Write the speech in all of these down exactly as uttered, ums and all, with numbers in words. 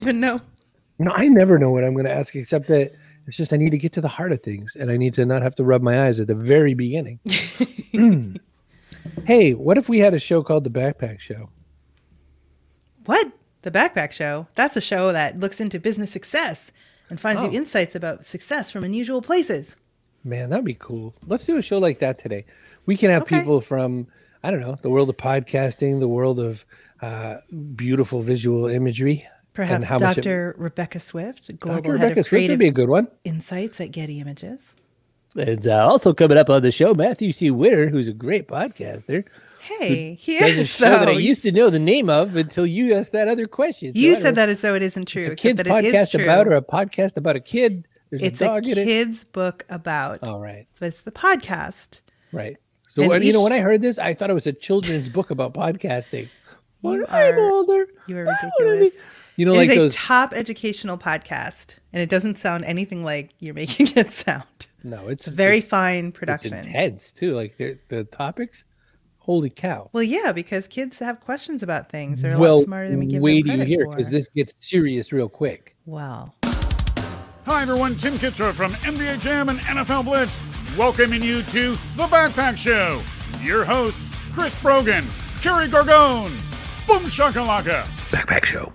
But no. No, I never know what I'm going to ask, except that it's just I need to get to the heart of things, and I need to not have to rub my eyes at the very beginning. Hey, what if we had a show called The Backpack Show? What? The Backpack Show? That's a show that looks into business success and finds Oh. you insights about success from unusual places. Man, that'd be cool. Let's do a show like that today. We can have Okay. people from, I don't know, the world of podcasting, the world of uh, beautiful visual imagery. Perhaps and how much it- Doctor Rebecca Swift, Global Doctor Head Rebecca of Swift would Creative be a good one. Insights at Getty Images. And uh, also coming up on the show, Matthew C. Witter, who's a great podcaster. Hey, he Does a is, show that I though. used to know the name of until you asked that other question. So You I don't said know that as though it isn't true. if it's a except kid's that it is podcast true. about or a podcast about a kid. There's It's a a dog in it. kid's book about. All right. But it's the podcast. Right. So, And when, you know, each- when I heard this, I thought it was a children's book about podcasting. When You I'm are- older, You are I wanna ridiculous. be- You know, It like is a those. top educational podcast, and it doesn't sound anything like you're making it sound. No, it's It's a very it's, fine it's production. intense too. Like they're- the topics, holy cow! Well, yeah, because kids have questions about things. They're a well, lot smarter than we give wait them till you credit hear for. because this gets serious real quick. Well, Hi, everyone. Tim Kitzrow from N B A Jam and N F L Blitz, welcoming you to The Backpack Show. Your hosts, Chris Brogan, Kerry Gargone, Boom Shakalaka. Backpack Show.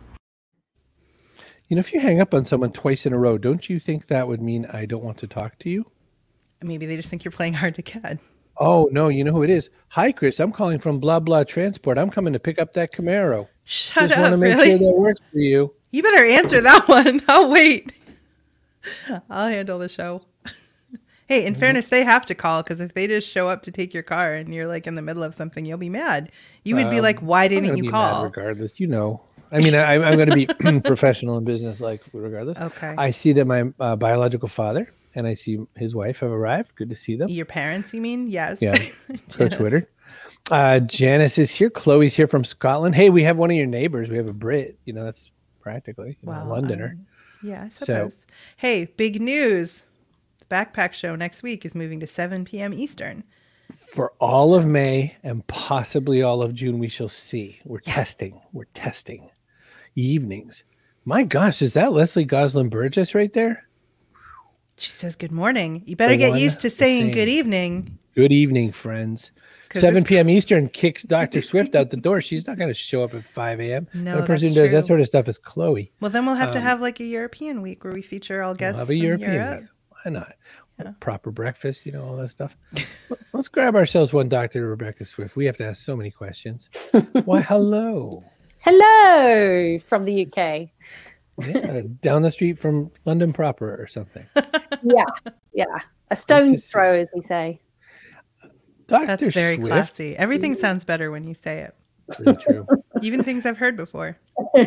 You know, if you hang up on someone twice in a row, don't you think that would mean I don't want to talk to you? maybe they just think you're playing hard to get. Oh, no, you know who it is. Hi, Chris. I'm calling from blah, blah transport. I'm coming to pick up that Camaro. Shut Just want to up, make really? sure that works for you. You better answer that one. I'll wait. I'll handle the show. Hey, in fairness, they have to call because if they just show up to take your car and you're like in the middle of something, you'll be mad. You would be Um, like, why I'm didn't gonna you be mad call? regardless, you know. I mean, I, I'm going to be professional in business, like regardless. Okay. I see that my uh, biological father and I see his wife have arrived. Good to see them. Your parents, you mean? Yes. Yeah, Coach Yes. Witter. Uh, Janice is here. Chloe's here from Scotland. Hey, we have one of your neighbors. We have a Brit. You know, that's practically you know, a Well, Londoner. um, yeah, I So- suppose. Hey, big news. The Backpack Show next week is moving to seven p.m. Eastern. For all of May and possibly all of June, we shall see. We're testing. We're testing. Evenings. My gosh, is that Leslie Goslin Burgess right there? She says, good morning. You better The get one, used to the saying same. good evening. Good evening, friends. 'Cause seven it's- p.m. Eastern kicks Doctor Swift out the door. She's not going to show up at five a.m. No, the only person who that's does that true. sort of stuff is Chloe. Well, then we'll have to Um, have like a European week where we feature all We'll guests have a from European Europe. week. Why not? Yeah. Proper breakfast, you know, all that stuff. Let- Let's grab ourselves one Doctor Rebecca Swift. We have to ask so many questions. Why, hello. Hello from the U K. Yeah, down the street from London proper or something. Yeah, yeah. A stone's see. throw, as we say. Doctor That's very Swift. classy. Everything sounds better when you say it. Really true. Even things I've heard before.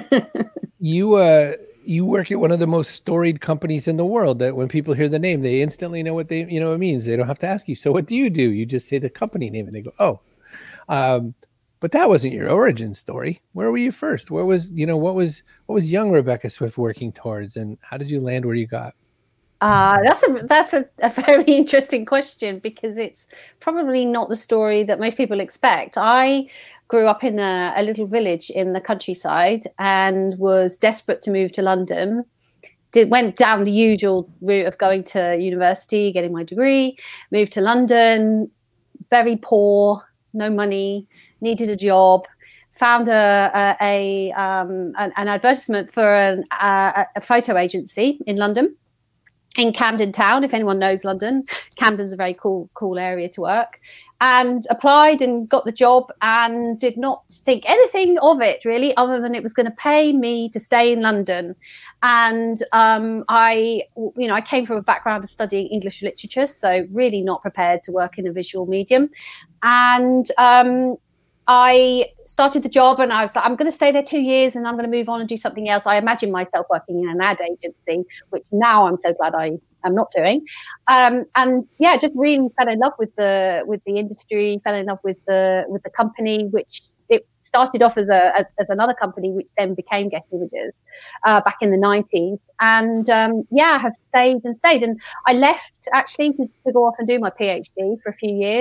You uh you work at one of the most storied companies in the world that when people hear the name, they instantly know what they you know it means. They don't have to ask you. So what do you do? You just say the company name and they go, oh. Um, but that wasn't your origin story. Where were you first? Where was you know what was what was young Rebecca Swift working towards, and how did you land where you got? Uh, that's a that's a, a very interesting question because it's probably not the story that most people expect. I grew up in a, a little village in the countryside and was desperate to move to London. Did went down the usual route of going to university, getting my degree, moved to London, very poor, no money, needed a job. Found a a, a um, an, an advertisement for an, a, a photo agency in London. In Camden Town, if anyone knows London, Camden's a very cool, cool area to work. And applied and got the job and did not think anything of it really, other than it was going to pay me to stay in London. And um, I, you know, I came from a background of studying English literature, so really not prepared to work in a visual medium. And um, I started the job and I was like, I'm going to stay there two years and I'm going to move on and do something else. I imagine myself working in an ad agency, which now I'm so glad I am not doing. Um, and yeah, just really fell in love with the with the industry, fell in love with the with the company, which it started off as a as another company, which then became Getty Images uh, back in the nineties. And um, yeah, I have stayed and stayed. And I left actually to, to go off and do my PhD for a few years.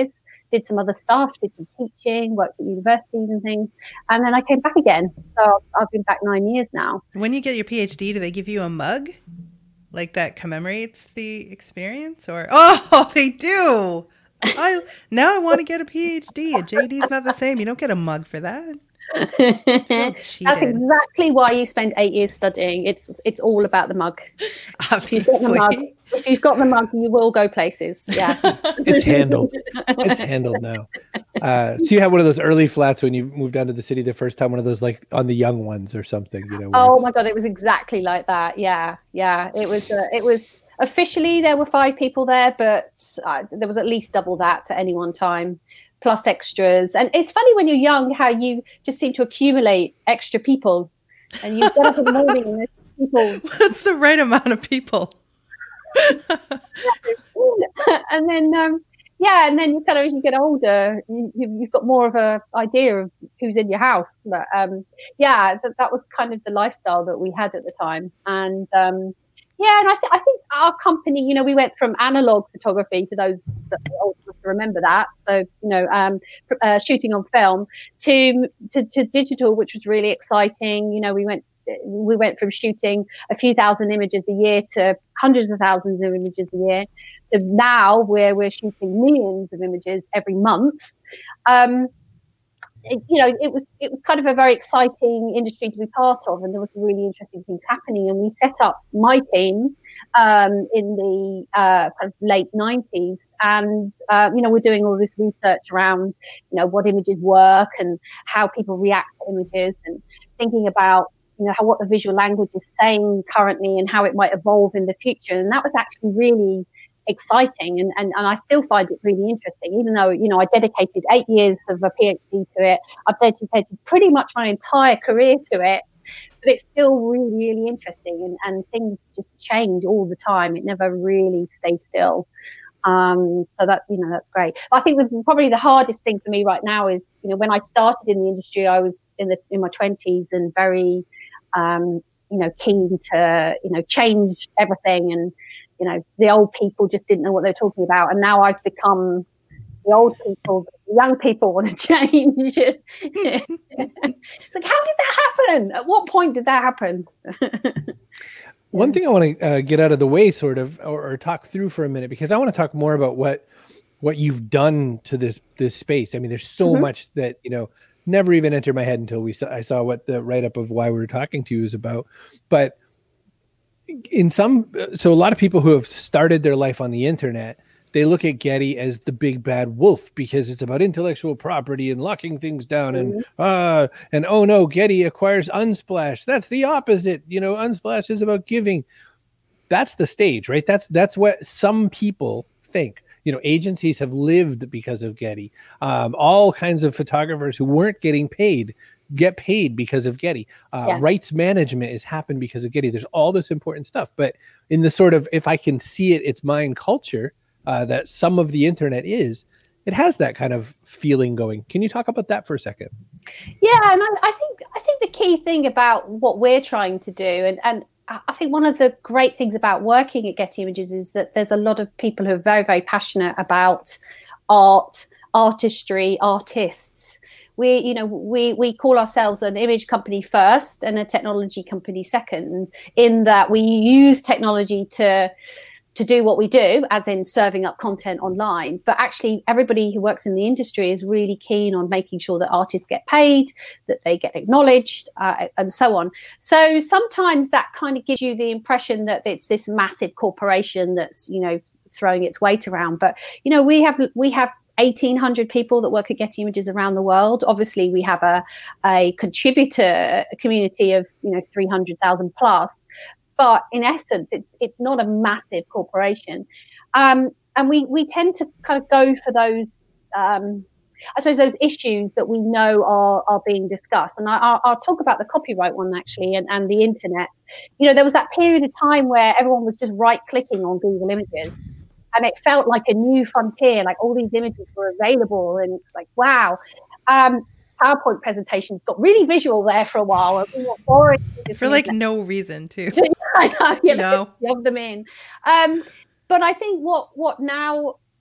did some other stuff, did some teaching, worked at universities and things. And then I came back again. So I've been back nine years now. When you get your PhD, do they give you a mug like that commemorates the experience? Or, oh, they do. I Now I want to get a PhD. A J D's not the same. You don't get a mug for that. That's exactly why you spend eight years studying. It's it's all about the mug. If you've got the mug, if you've got the mug, you will go places. Yeah, it's handled. It's handled now. Uh, so you had one of those early flats when you moved down to the city the first time. One of those like on the young ones or something. You know. Oh my god, it was exactly like that. Yeah, yeah. It was. Uh, it was officially there were five people there, but uh, there was at least double that at any one time. Plus extras. And it's funny when you're young how you just seem to accumulate extra people, and you get up in the morning and there's people. What's the right amount of people? And then um yeah and then you kind of, as you get older, you, you've got more of a idea of who's in your house. But um yeah that, that was kind of the lifestyle that we had at the time. And um yeah, and I, th- I think our company, you know, we went from analog photography, for those that are old enough to remember that, so, you know, um, uh, shooting on film, to, to to digital, which was really exciting. You know, we went we went from shooting a few thousand images a year to hundreds of thousands of images a year, to now where we're shooting millions of images every month. Um, It, you know, it was it was kind of a very exciting industry to be part of, and there was some really interesting things happening. And we set up my team um, in the uh, kind of late nineties, and uh, you know, we're doing all this research around, you know, what images work and how people react to images, and thinking about, you know, how what the visual language is saying currently and how it might evolve in the future. And that was actually really exciting, and, and and I still find it really interesting, even though, you know, I dedicated eight years of a PhD to it. I've dedicated pretty much my entire career to it, but it's still really, really interesting, and, and things just change all the time. It never really stays still. Um, so that, you know, that's great. I think the, probably the hardest thing for me right now is, you know, when I started in the industry, I was in the in my twenties and very, um, you know, keen to, you know, change everything, and you know, the old people just didn't know what they were talking about. And now I've become the old people, the young people want to change. It's like, how did that happen? At what point did that happen? One thing I want to uh, get out of the way, sort of, or, or talk through for a minute, because I want to talk more about what what you've done to this this space. I mean, there's so mm-hmm. much that, you know, never even entered my head until we saw, I saw what the write-up of why we were talking to you is about. But in some, so a lot of people who have started their life on the internet, they look at Getty as the big bad wolf because it's about intellectual property and locking things down, mm-hmm. and uh and oh no, Getty acquires Unsplash. That's the opposite. You know, Unsplash is about giving. That's the stage, right? That's that's what some people think. You know, agencies have lived because of Getty. Um, all kinds of photographers who weren't getting paid get paid because of Getty. Uh, yeah. Rights management has happened because of Getty. There's all this important stuff. But in the sort of, if I can see it, it's mine culture uh, that some of the internet is, it has that kind of feeling going. Can you talk about that for a second? Yeah, and I, I think I think the key thing about what we're trying to do, and, and I think one of the great things about working at Getty Images is that there's a lot of people who are very, very passionate about art, artistry, artists. We, you know, we, we call ourselves an image company first and a technology company second, in that we use technology to to do what we do, as in serving up content online. But actually, everybody who works in the industry is really keen on making sure that artists get paid, that they get acknowledged, uh, and so on. So sometimes that kind of gives you the impression that it's this massive corporation that's, you know, throwing its weight around. But, you know, we have we have eighteen hundred people that work at Getty Images around the world. Obviously, we have a, a contributor community of, you know, three hundred thousand plus. But in essence, it's it's not a massive corporation. Um, and we, we tend to kind of go for those, um, I suppose, those issues that we know are, are being discussed. And I, I'll, I'll talk about the copyright one, actually, and, and the internet. You know, there was that period of time where everyone was just right-clicking on Google Images. And it felt like a new frontier, like all these images were available. And it's like, wow. Um, PowerPoint presentations got really visual there for a while. We were boring for like no reason, too. I know. Yeah, let's no. just love them in. Um, but I think what what now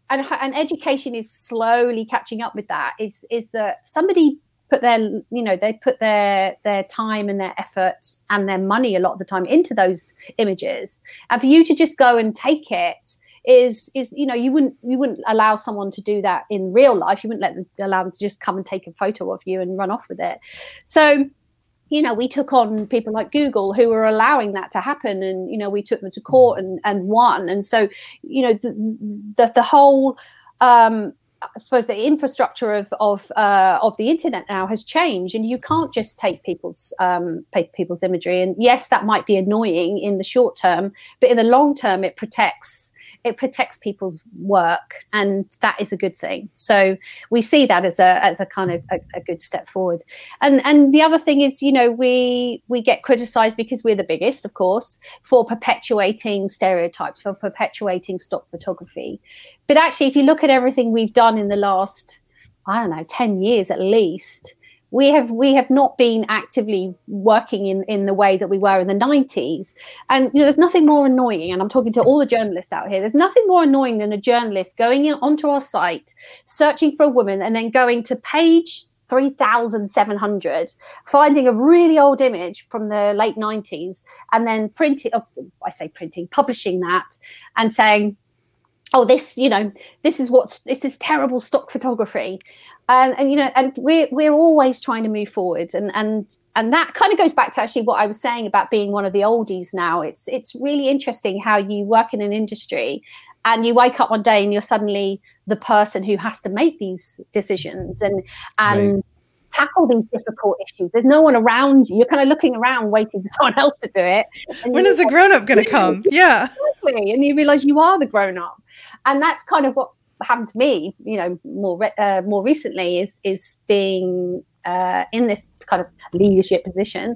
and and education is slowly catching up with that. Is is that somebody put their, you know, they put their their time and their effort and their money a lot of the time into those images, and for you to just go and take it is is you know, you wouldn't you wouldn't allow someone to do that in real life. You wouldn't let them allow them to just come and take a photo of you and run off with it. So, you know, we took on people like Google who were allowing that to happen, and, you know, we took them to court and, and won. And so, you know, the the, the whole, um, I suppose, the infrastructure of of uh, of the internet now has changed, and you can't just take people's um, take people's imagery. And yes, that might be annoying in the short term, but in the long term, it protects. It protects people's work, and that is a good thing. So we see that as a as a kind of a, a good step forward. And and the other thing is, you know, we we get criticised because we're the biggest, of course, for perpetuating stereotypes, for perpetuating stock photography. But actually, if you look at everything we've done in the last, I don't know, ten years at least, we have we have not been actively working in, in the way that we were in the nineties. And, you know, there's nothing more annoying, and I'm talking to all the journalists out here, there's nothing more annoying than a journalist going in, onto our site, searching for a woman, and then going to page three thousand seven hundred, finding a really old image from the late nineties, and then printing, oh, I say printing, publishing that, and saying, oh, this, you know, this is what's, this is terrible stock photography. And, and, you know, and we're, we're always trying to move forward. And, and, and that kind of goes back to actually what I was saying about being one of the oldies now. It's, it's really interesting how you work in an industry and you wake up one day and you're suddenly the person who has to make these decisions and, and, right. tackle these difficult issues. There's no one around you. You're kind of looking around waiting for someone else to do it. And when is the grown-up going to come? Yeah. Exactly. And you realize you are the grown-up. And that's kind of what happened to me, you know, more re- uh, more recently is is being uh, in this kind of leadership position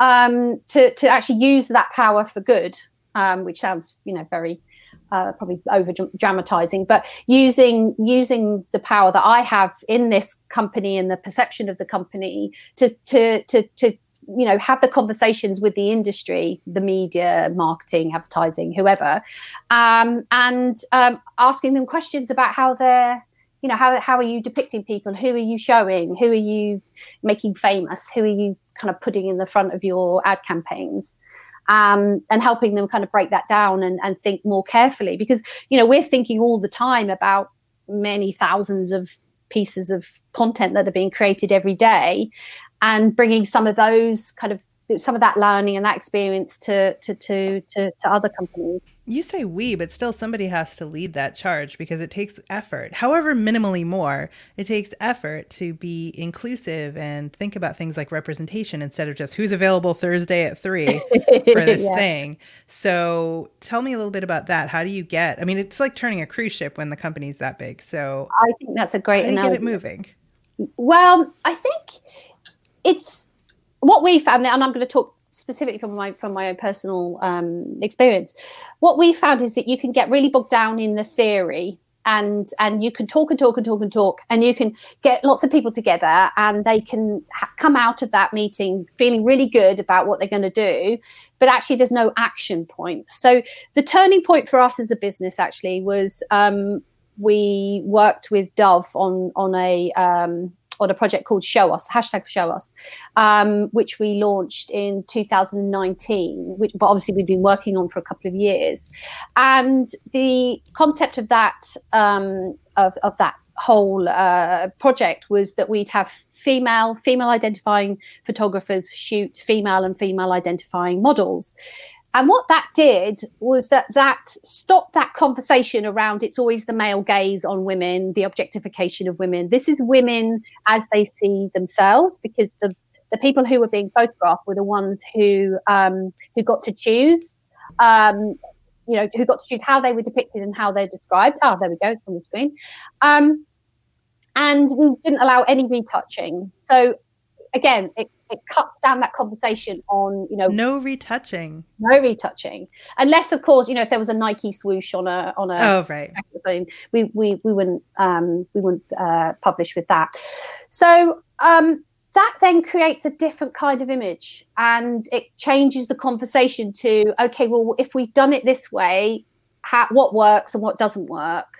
um, to, to actually use that power for good, um, which sounds, you know, very Uh, probably over dramatizing, but using using the power that I have in this company and the perception of the company to to to to you know, have the conversations with the industry, the media, marketing, advertising, whoever, um, and um, asking them questions about how they're, you know, how how are you depicting people? Who are you showing? Who are you making famous? Who are you kind of putting in the front of your ad campaigns? Um, and helping them kind of break that down and, and think more carefully, because, you know, we're thinking all the time about many thousands of pieces of content that are being created every day, and bringing some of those kind of some of that learning and that experience to to to to, to other companies. You say we, but still somebody has to lead that charge, because it takes effort, however minimally more. It takes effort to be inclusive and think about things like representation instead of just who's available Thursday at three for this yeah. thing. So tell me a little bit about that. How do you get, I mean, it's like turning a cruise ship when the company's that big. So I think that's a great how do you analogy. get it moving? Well, I think it's what we found, and I'm going to talk specifically from my from my own personal um, experience. What we found is that you can get really bogged down in the theory, and and you can talk and talk and talk and talk, and you can get lots of people together, and they can ha- come out of that meeting feeling really good about what they're going to do, but actually there's no action point. So the turning point for us as a business actually was um, we worked with Dove on on a um, on a project called Show Us, hashtag Show Us, um, which we launched in two thousand nineteen, which but obviously we've been working on for a couple of years. And the concept of that um, of, of that whole uh, project was that we'd have female female identifying photographers shoot female and female identifying models. And what that did was that that stopped that conversation around it's always the male gaze on women, the objectification of women. This is women as they see themselves, because the, the people who were being photographed were the ones who um, who got to choose, um, you know, who got to choose how they were depicted and how they're described. Oh, there we go, it's on the screen. Um, and we didn't allow any retouching. So again, it It cuts down that conversation on, you know, no retouching, no retouching, unless, of course, you know, if there was a Nike swoosh on a on a oh right, we we we wouldn't um, we wouldn't uh, publish with that. So um, that then creates a different kind of image, and it changes the conversation to, okay, well, if we've done it this way, how, what works and what doesn't work.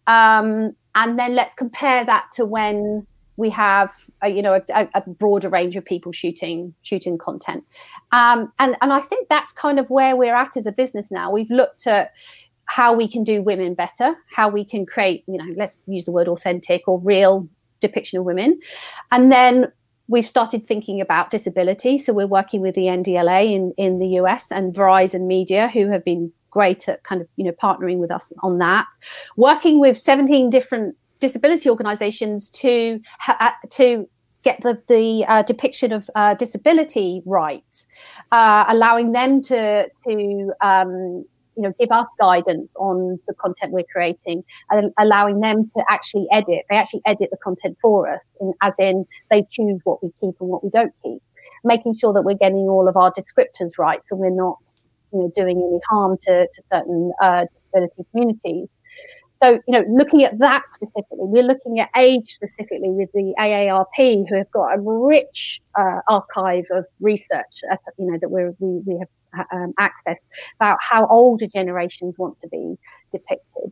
Um, and then let's compare that to when we have, a, you know, a, a broader range of people shooting shooting content. Um, and, and I think that's kind of where we're at as a business now. We've looked at how we can do women better, how we can create, you know, let's use the word authentic or real depiction of women. And then we've started thinking about disability. So we're working with the N D L A in, in the U S and Verizon Media, who have been great at kind of, you know, partnering with us on that, working with seventeen different disability organizations to ha- to get the, the uh, depiction of uh, disability rights, uh, allowing them to, to um, you know, give us guidance on the content we're creating, and allowing them to actually edit. They actually edit the content for us, in, as in they choose what we keep and what we don't keep, making sure that we're getting all of our descriptors right, so we're not, you know, doing any harm to, to certain uh, disability communities. So, you know, looking at that specifically, we're looking at age specifically with the A A R P, who have got a rich uh, archive of research, uh, you know, that we're, we we have um, access about how older generations want to be depicted.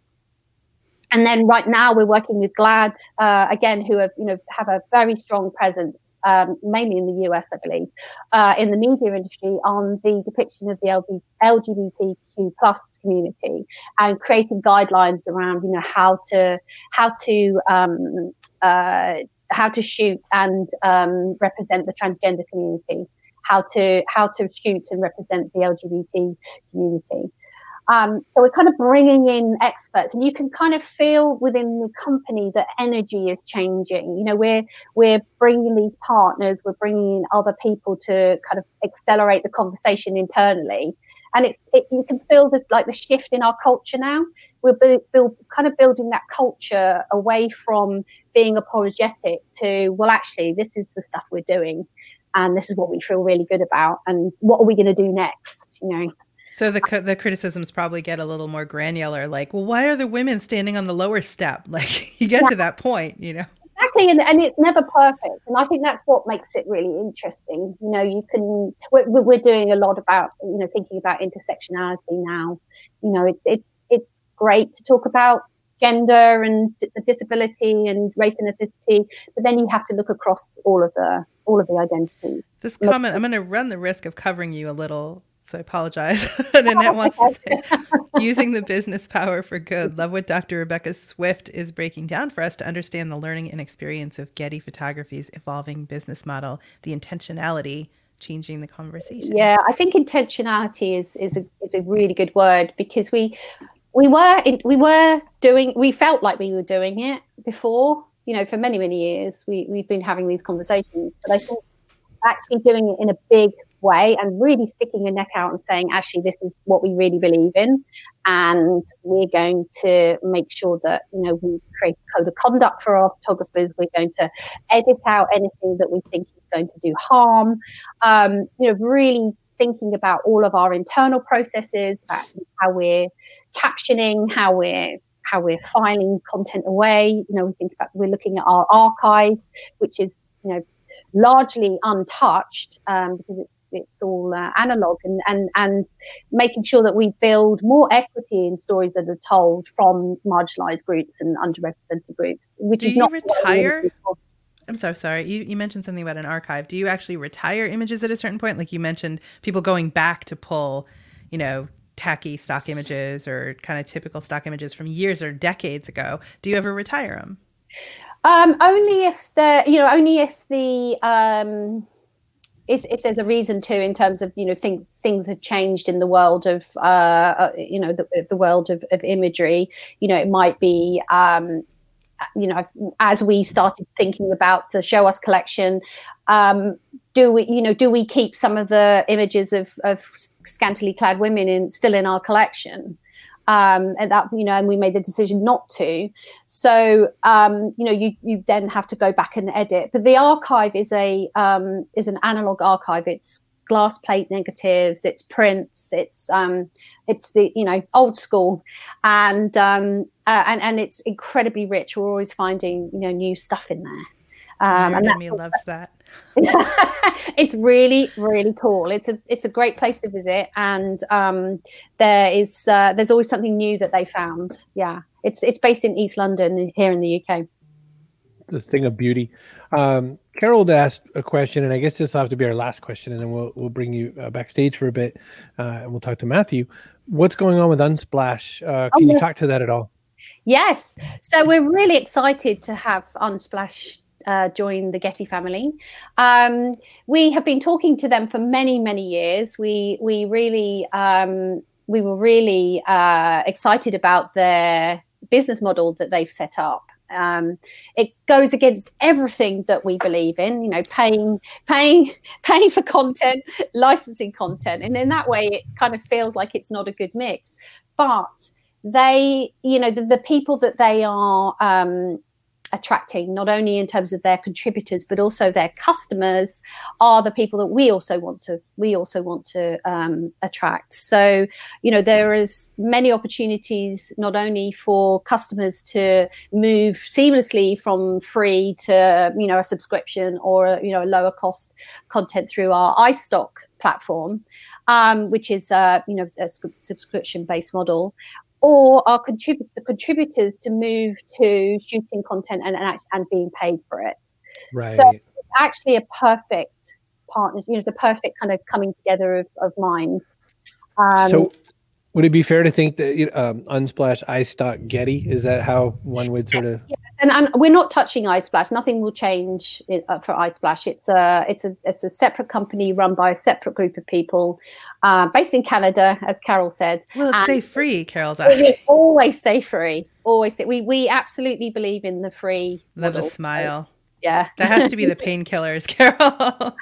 And then right now we're working with GLAAD, uh, again, who have, you know, have a very strong presence, um, mainly in the U S, I believe, uh, in the media industry on the depiction of the L G B T Q plus community, and creating guidelines around, you know, how to how to um, uh, how to shoot and um, represent the transgender community, how to how to shoot and represent the L G B T community. Um, so we're kind of bringing in experts, and you can kind of feel within the company that energy is changing. You know, we're we're bringing these partners, we're bringing in other people to kind of accelerate the conversation internally, and it's it, you can feel the like the shift in our culture now. We're build, build, kind of building that culture away from being apologetic to, well, actually, this is the stuff we're doing, and this is what we feel really good about, and what are we going to do next? You know. So the the criticisms probably get a little more granular, like, well, why are the women standing on the lower step? Like, you get yeah. to that point, you know. Exactly, and, and it's never perfect, and I think that's what makes it really interesting. You know, you can we're, we're doing a lot about, you know, thinking about intersectionality now. You know, it's it's it's great to talk about gender and d- disability and race and ethnicity, but then you have to look across all of the all of the identities. This comment, I'm going to run the risk of covering you a little. So I apologize. Annette wants to say, using the business power for good. Love what Doctor Rebecca Swift is breaking down for us to understand the learning and experience of Getty Photography's evolving business model, the intentionality changing the conversation. Yeah, I think intentionality is is a is a really good word, because we we were we were doing we felt like we were doing it before. You know, for many many years we we've been having these conversations, but I think actually doing it in a big way and really sticking your neck out and saying, actually, this is what we really believe in, and we're going to make sure that, you know, we create a code of conduct for our photographers. We're going to edit out anything that we think is going to do harm. Um, you know, really thinking about all of our internal processes, about how we're captioning, how we're how we're filing content away. You know, we think about we're looking at our archive, which is, you know, largely untouched, um, because it's it's all uh, analog, and, and and making sure that we build more equity in stories that are told from marginalized groups and underrepresented groups, which Do is you not retire? I'm so sorry. You, you mentioned something about an archive. Do you actually retire images at a certain point? Like you mentioned people going back to pull, you know, tacky stock images or kind of typical stock images from years or decades ago. Do you ever retire them? Um, only if the, you know, only if the, um, If, if there's a reason to, in terms of, you know, think, things have changed in the world of, uh, uh, you know, the, the world of, of imagery, you know, it might be, um, you know, as we started thinking about the Show Us collection, um, do we, you know, do we keep some of the images of, of scantily clad women in still in our collection? Um, and that, you know, and we made the decision not to. So, um, you know, you, you then have to go back and edit. But the archive is a um, is an analog archive. It's glass plate negatives, it's prints, it's um, it's the, you know, old school, and um, uh, and and it's incredibly rich. We're always finding, you know, new stuff in there. Um, and me loves that. It's really, really cool. It's a it's a great place to visit, and um, there is uh, there's always something new that they found. Yeah, it's it's based in East London here in the U K. The thing of beauty. Um, Carol asked a question, and I guess this will have to be our last question, and then we'll we'll bring you uh, backstage for a bit, uh, and we'll talk to Matthew. What's going on with Unsplash? Uh, can oh, you talk to that at all? Yes. So we're really excited to have Unsplash uh, join the Getty family. Um, we have been talking to them for many, many years. We we really um, we were really uh, excited about their business model that they've set up. Um, it goes against everything that we believe in, you know, paying, paying, paying for content, licensing content. And in that way, it kind of feels like it's not a good mix. But they, you know, the, the people that they are um, attracting, not only in terms of their contributors, but also their customers, are the people that we also want to, we also want to um, attract. So, you know, there is many opportunities, not only for customers to move seamlessly from free to, you know, a subscription or, you know, a lower cost content through our iStock platform, um, which is, uh, you know, a subscription-based model, or our contrib- the contributors to move to shooting content and, and and being paid for it. Right. So it's actually a perfect partner. You know, it's a perfect kind of coming together of, of minds. Um, so, would it be fair to think that um, Unsplash, iStock, Getty, is that how one would sort of? Yeah. And, and we're not touching iSplash. Nothing will change it, uh, for iSplash. It's a it's a it's a separate company run by a separate group of people, uh, based in Canada, as Carol said. Will it and stay free? Carol's asking. It will always stay free. Always. Stay. We we absolutely believe in the free. Love model. a smile. Yeah, that has to be the painkillers, Carol.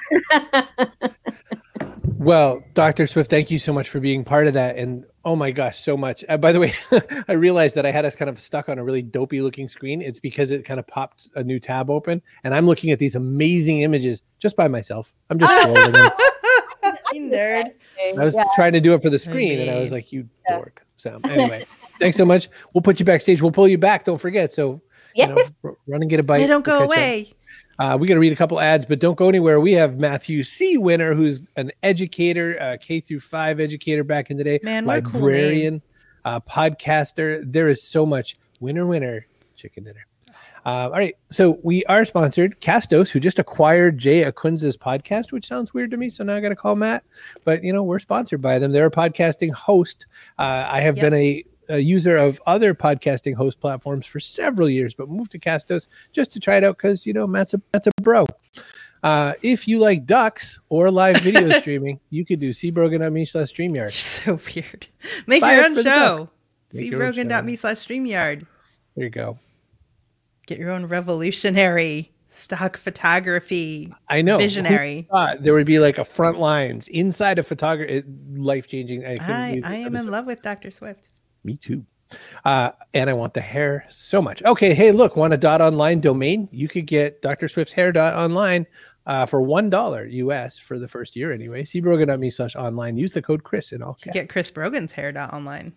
Well, Doctor Swift, thank you so much for being part of that. And oh my gosh, so much. Uh, by the way, I realized that I had us kind of stuck on a really dopey looking screen. It's because it kind of popped a new tab open, and I'm looking at these amazing images just by myself. I'm just scrolling them. You nerd. I was yeah. trying to do it for the screen, and I was like, you yeah. dork. So anyway, thanks so much. We'll put you backstage. We'll pull you back. Don't forget. So yes, you know, yes. r- run and get a bite. They don't go away. Uh, we got to read a couple ads, but don't go anywhere. We have Matthew C. Winner, who's an educator, uh, K through five educator back in the day, Man, librarian, cool uh, podcaster. There is so much. Winner, winner, chicken dinner. Uh, all right, so we are sponsored. Castos, who just acquired Jay Acunza's podcast, which sounds weird to me, so now I got to call Matt. But you know, we're sponsored by them. They're a podcasting host. Uh, I have yep. been a a user of other podcasting host platforms for several years, but moved to Castos just to try it out because, you know, Matt's a, Matt's a bro. Uh, if you like ducks or live video streaming, you could do cbrogan.me slash StreamYard. You're so weird. Make Buy your own show. cbrogan.me slash StreamYard. There you go. Get your own revolutionary stock photography. I know. Visionary. There would be like a front lines inside of photography, life-changing. I, I, I am in love with Doctor Swift. Me too. Uh, and I want the hair so much. Okay. Hey, look, want a dot online domain? You could get Doctor Swift's hair dot online uh, for one dollar U S for the first year anyway. cbrogan.me slash online. Use the code Chris and all. Get Chris Brogan's hair dot online.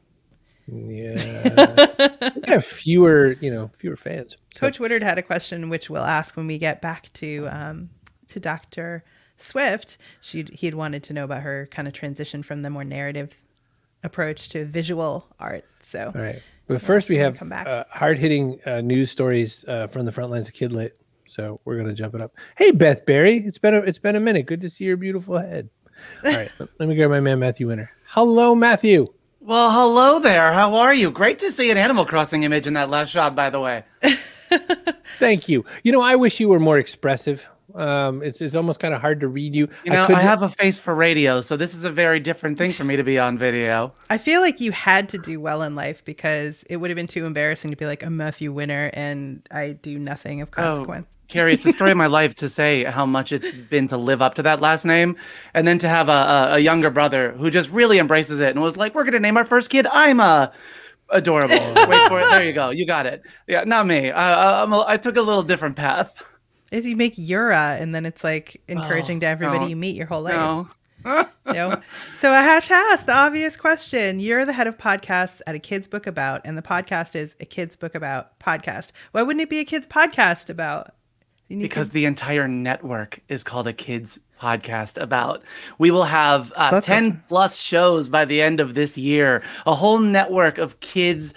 Yeah. We have fewer, you know, fewer fans. So. Coach Woodard had a question, which we'll ask when we get back to, um, to Doctor Swift. She He'd wanted to know about her kind of transition from the more narrative approach to visual art. So all right, but first we have uh, hard-hitting uh, news stories uh, from the front lines of Kidlit, so we're gonna jump it up. Hey Beth Barry, it's been a, it's been a minute. Good to see your beautiful head. All right, let me grab my man Matthew Winner. Hello, Matthew. Well, hello there. How are you? Great to see an Animal Crossing image in that last shot, by the way. Thank you. You know, I wish you were more expressive. Um, it's it's almost kind of hard to read you. You know, I, I have a face for radio, so this is a very different thing for me to be on video. I feel like you had to do well in life because it would have been too embarrassing to be like a Matthew Winner and I do nothing of consequence. Oh, Carrie, it's the story of my life to say how much it's been to live up to that last name, and then to have a, a, a younger brother who just really embraces it and was like, "We're gonna name our first kid Ima." Adorable. Wait for it. There you go. You got it. Yeah, not me. I, I'm a, I took a little different path. Is you make Yura, and then it's like encouraging oh, to everybody no. you meet your whole life. No. no. So I have to ask the obvious question. You're the head of podcasts at A Kid's Book About, and the podcast is A Kid's Book About podcast. Why wouldn't it be a kid's podcast about? Because to... the entire network is called A Kid's Podcast About. We will have uh, ten plus shows by the end of this year. A whole network of kids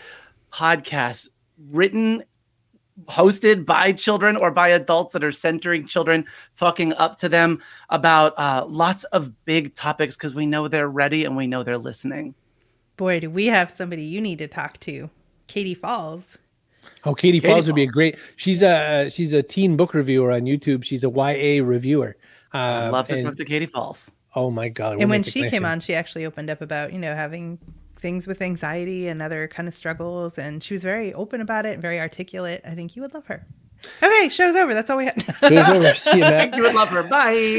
podcasts written, hosted by children or by adults that are centering children, talking up to them about uh, lots of big topics because we know they're ready and we know they're listening. Boy, do we have somebody you need to talk to. Katie Falls. Oh, Katie, Katie Falls would be a Falls. great. She's a she's a teen book reviewer on YouTube. She's a Y A reviewer. I'd Um, love to and- talk to Katie Falls. Oh my God! we'll And when make a she came connection. on, she actually opened up about, you know, having things with anxiety and other kind of struggles. And she was very open about it and very articulate. I think you would love her. Okay, show's over. That's all we had. Show's over. See you, Matt. You would love her.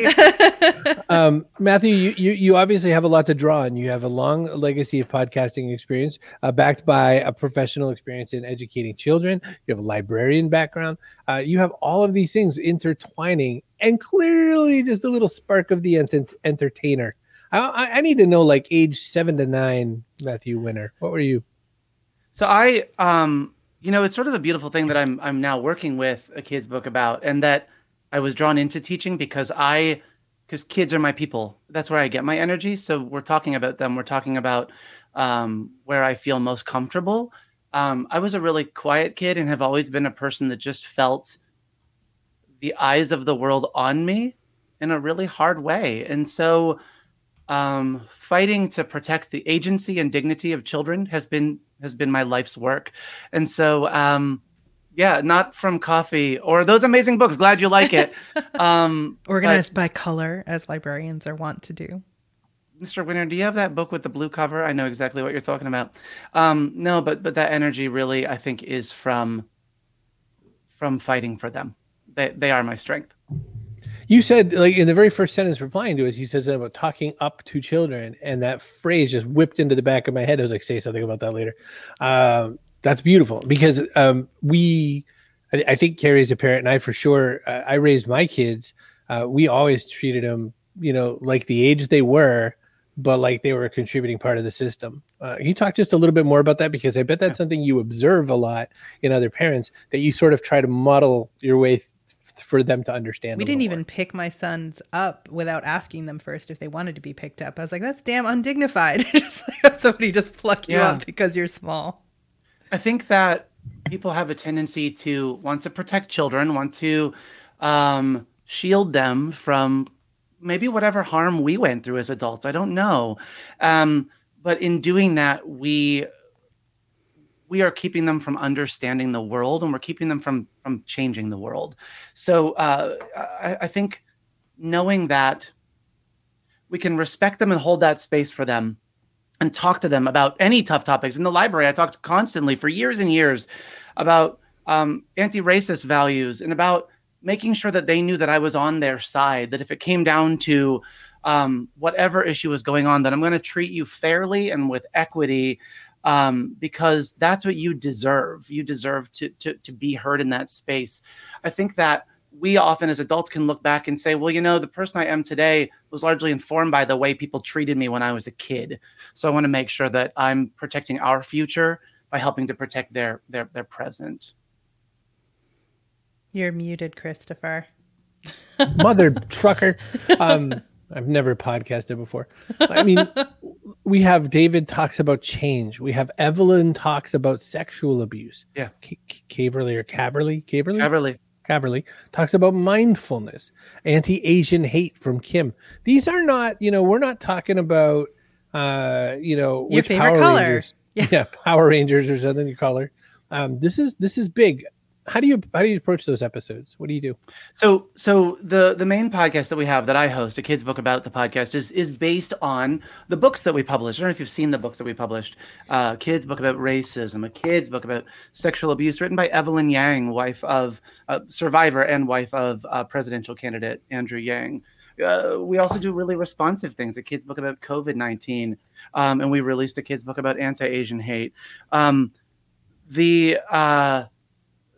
Bye. Um, Matthew, you, you you obviously have a lot to draw on. You have a long legacy of podcasting experience, uh, backed by a professional experience in educating children. You have a librarian background. Uh, you have all of these things intertwining, and clearly just a little spark of the ent- entertainer. I, I, I need to know, like, age seven to nine, Matthew Winner. What were you? So I, um, you know, it's sort of a beautiful thing that I'm I'm now working with a kids book about, and that I was drawn into teaching because I, because kids are my people. That's where I get my energy. So we're talking about them. We're talking about um, where I feel most comfortable. Um, I was a really quiet kid and have always been a person that just felt the eyes of the world on me in a really hard way. And so um, fighting to protect the agency and dignity of children has been has been my life's work. And so, um, yeah, not from coffee or those amazing books. Glad you like it. Um, Organized by color, as librarians are wont to do. Mister Winner, do you have that book with the blue cover? I know exactly what you're talking about. Um, no, but but that energy really, I think, is from from fighting for them. They they are my strength. You said, like, in the very first sentence replying to us, you said something about talking up to children, and that phrase just whipped into the back of my head. I was like, say something about that later. Um, that's beautiful because um, we, I, I think Carrie is a parent, and I for sure, uh, I raised my kids. Uh, we always treated them, you know, like the age they were, but like they were a contributing part of the system. Uh, can you talk just a little bit more about that? Because I bet that's something you observe a lot in other parents, that you sort of try to model your way th- for them to understand. We a didn't little even more. pick my sons up without asking them first if they wanted to be picked up. I was like, that's damn undignified. Just like have somebody just pluck you Yeah. up because you're small. I think that people have a tendency to want to protect children, want to um, shield them from maybe whatever harm we went through as adults. I don't know. Um, but in doing that, we we are keeping them from understanding the world, and we're keeping them from from changing the world. So uh, I, I think knowing that we can respect them and hold that space for them and talk to them about any tough topics. In the library, I talked constantly for years and years about um, anti-racist values and about making sure that they knew that I was on their side, that if it came down to um, whatever issue was going on, that I'm going to treat you fairly and with equity, um, because that's what you deserve. You deserve to, to, to be heard in that space. I think that we often as adults can look back and say, well, you know, the person I am today was largely informed by the way people treated me when I was a kid. So I want to make sure that I'm protecting our future by helping to protect their their their present. You're muted, Christopher. Mother trucker. Um, I've never podcasted before. I mean, we have David talks about change. We have Evelyn talks about sexual abuse. Yeah. C- C- Caverly or Caverly? Caverly? Everly. Caverly talks about mindfulness, anti-Asian hate from Kim. These are not, you know, we're not talking about, uh, you know, Your which favorite Power color. Rangers. Yeah. Yeah, Power Rangers or something you call her. Um, this is this is big. How do you how do you approach those episodes? What do you do? So, so the the main podcast that we have that I host, a kids book about the podcast, is is based on the books that we published. I don't know if you've seen the books that we published. Uh, kids book about racism, a kids book about sexual abuse, written by Evelyn Yang, wife of uh, survivor and wife of uh, presidential candidate Andrew Yang. Uh, we also do really responsive things. A kids book about COVID nineteen, um, and we released a kids book about anti-Asian hate. Um, the uh,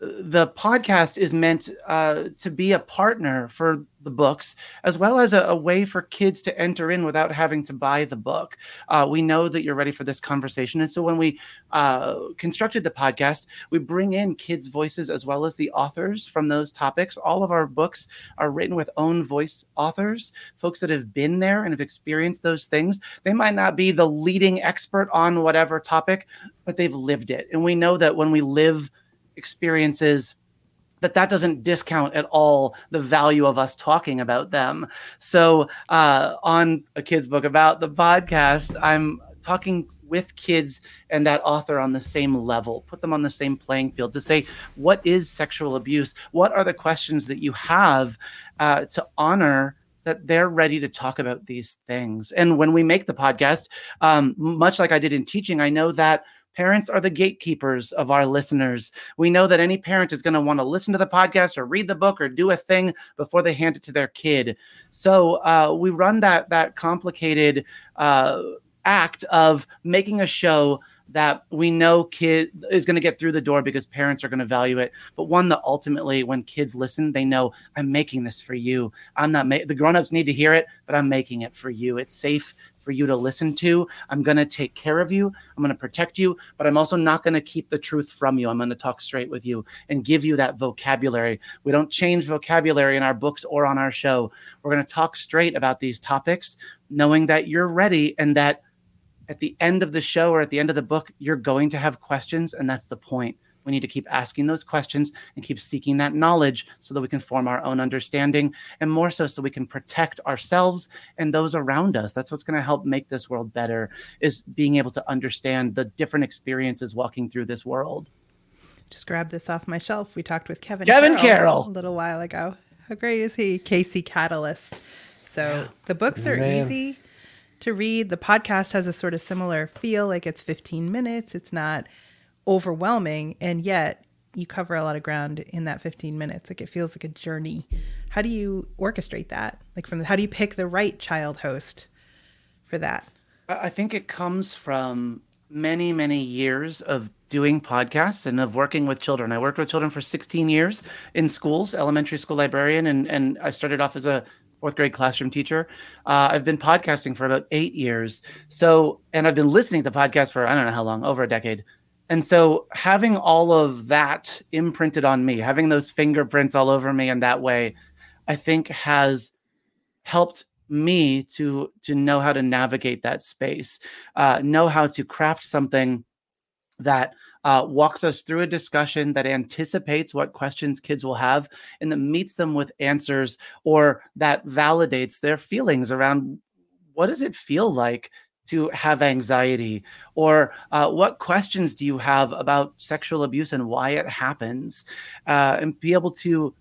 the podcast is meant uh, to be a partner for the books, as well as a, a way for kids to enter in without having to buy the book. Uh, we know that you're ready for this conversation. And so when we uh, constructed the podcast, we bring in kids' voices as well as the authors from those topics. All of our books are written with own voice authors, folks that have been there and have experienced those things. They might not be the leading expert on whatever topic, but they've lived it. And we know that when we live experiences, that that doesn't discount at all the value of us talking about them. So uh, on A Kid's Book About the podcast, I'm talking with kids and that author on the same level, put them on the same playing field to say, what is sexual abuse? What are the questions that you have uh, to honor that they're ready to talk about these things? And when we make the podcast, um, much like I did in teaching, I know that parents are the gatekeepers of our listeners. We know that any parent is going to want to listen to the podcast or read the book or do a thing before they hand it to their kid. So uh, we run that that complicated uh, act of making a show that we know kid is going to get through the door because parents are going to value it, but one that ultimately, when kids listen, they know, I'm making this for you. I'm not ma- the grown-ups need to hear it, but I'm making it for you. It's safe for you to listen to. I'm going to take care of you. I'm going to protect you, but I'm also not going to keep the truth from you. I'm going to talk straight with you and give you that vocabulary. We don't change vocabulary in our books or on our show. We're going to talk straight about these topics, knowing that you're ready and that at the end of the show or at the end of the book, you're going to have questions. And that's the point. We need to keep asking those questions and keep seeking that knowledge so that we can form our own understanding, and more so so we can protect ourselves and those around us. That's what's going to help make this world better, is being able to understand the different experiences walking through this world. Just grab this off my shelf. We talked with Kevin, Kevin Carroll, Carroll a little while ago. How great is he? Casey Catalyst. So yeah. The books are Man. easy to read. The podcast has a sort of similar feel, like it's fifteen minutes. It's not overwhelming, and yet you cover a lot of ground in that fifteen minutes. Like, it feels like a journey. How do you orchestrate that? Like, from the, how do you pick the right child host for that? I think it comes from many, many years of doing podcasts and of working with children. I worked with children for sixteen years in schools, elementary school librarian, and, and I started off as a fourth grade classroom teacher. Uh, I've been podcasting for about eight years. So, and I've been listening to podcasts for, I don't know how long, over a decade. And so having all of that imprinted on me, having those fingerprints all over me in that way, I think has helped me to, to know how to navigate that space, uh, know how to craft something that uh, walks us through a discussion that anticipates what questions kids will have and that meets them with answers, or that validates their feelings around what does it feel like to have anxiety, or uh, what questions do you have about sexual abuse and why it happens, uh, and be able to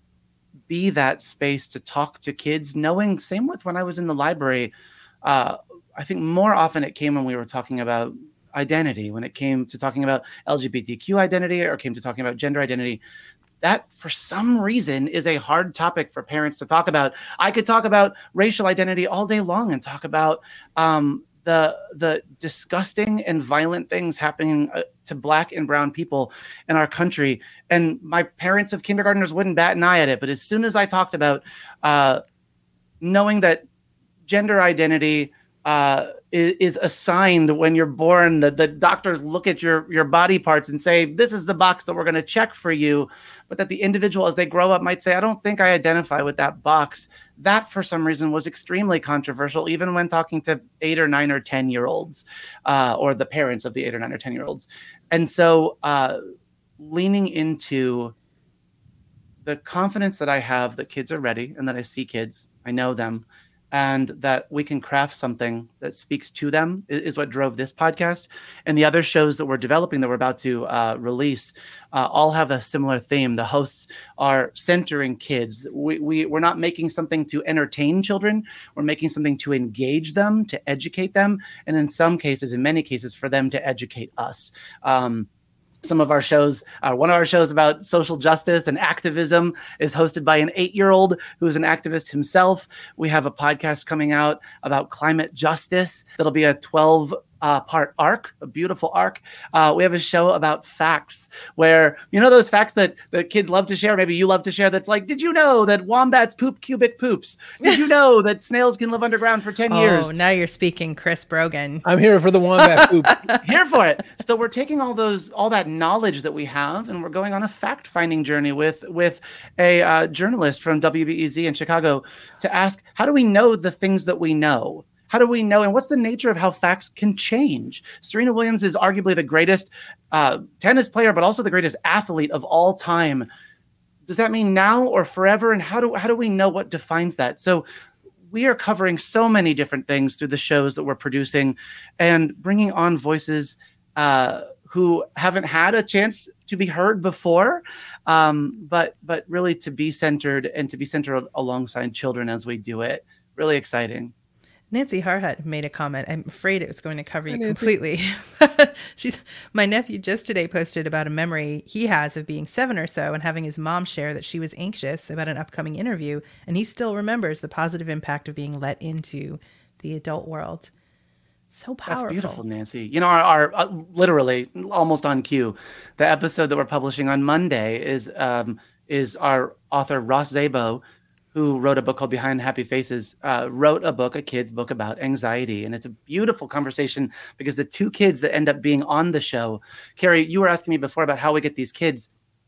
be that space to talk to kids, knowing, same with when I was in the library, uh, I think more often it came when we were talking about identity, when it came to talking about L G B T Q identity or came to talking about gender identity. That, for some reason, is a hard topic for parents to talk about. I could talk about racial identity all day long and talk about um, the the disgusting and violent things happening uh, to Black and brown people in our country. And my parents of kindergartners wouldn't bat an eye at it. But as soon as I talked about uh, knowing that gender identity uh, is, is assigned when you're born, that the doctors look at your, your body parts and say, this is the box that we're going to check for you. But that the individual, as they grow up, might say, I don't think I identify with that box. That, for some reason, was extremely controversial, even when talking to eight or nine or ten year olds, uh, or the parents of the eight or nine or ten year olds. And so uh, leaning into the confidence that I have that kids are ready and that I see kids, I know them, and that we can craft something that speaks to them is, is what drove this podcast. And the other shows that we're developing that we're about to uh, release uh, all have a similar theme. The hosts are centering kids. We, we, we're not making something to entertain children. We're making something to engage them, to educate them. And in some cases, in many cases, for them to educate us. Um, Some of our shows, uh, one of our shows about social justice and activism is hosted by an eight-year-old who is an activist himself. We have a podcast coming out about climate justice. That'll be a twelve uh, part arc, a beautiful arc. Uh, we have a show about facts where, you know, those facts that, that kids love to share, maybe you love to share, that's like, did you know that wombats poop cubic poops? Did you know that snails can live underground for ten oh, years? Now you're speaking Chris Brogan. I'm here for the wombat poop. Here for it. So we're taking all those, all that knowledge that we have, and we're going on a fact-finding journey with, with a uh, journalist from W B E Z in Chicago to ask, how do we know the things that we know? How do we know, and what's the nature of how facts can change? Serena Williams is arguably the greatest uh, tennis player, but also the greatest athlete of all time. Does that mean now or forever? And how do how do we know what defines that? So we are covering so many different things through the shows that we're producing and bringing on voices uh, who haven't had a chance to be heard before, um, but but really to be centered and to be centered alongside children as we do it. Really exciting. Nancy Harhut made a comment. I'm afraid it was going to cover you Hi, Nancy. completely. She's my nephew just today posted about a memory he has of being seven or so and having his mom share that she was anxious about an upcoming interview, and he still remembers the positive impact of being let into the adult world. So powerful. That's beautiful, Nancy. You know, our, our uh, literally almost on cue, the episode that we're publishing on Monday is um, is our author Ross Zabo, who wrote a book called Behind Happy Faces, uh, wrote a book, a kid's book about anxiety. And it's a beautiful conversation because the two kids that end up being on the show, Carrie, you were asking me before about how we get these kids.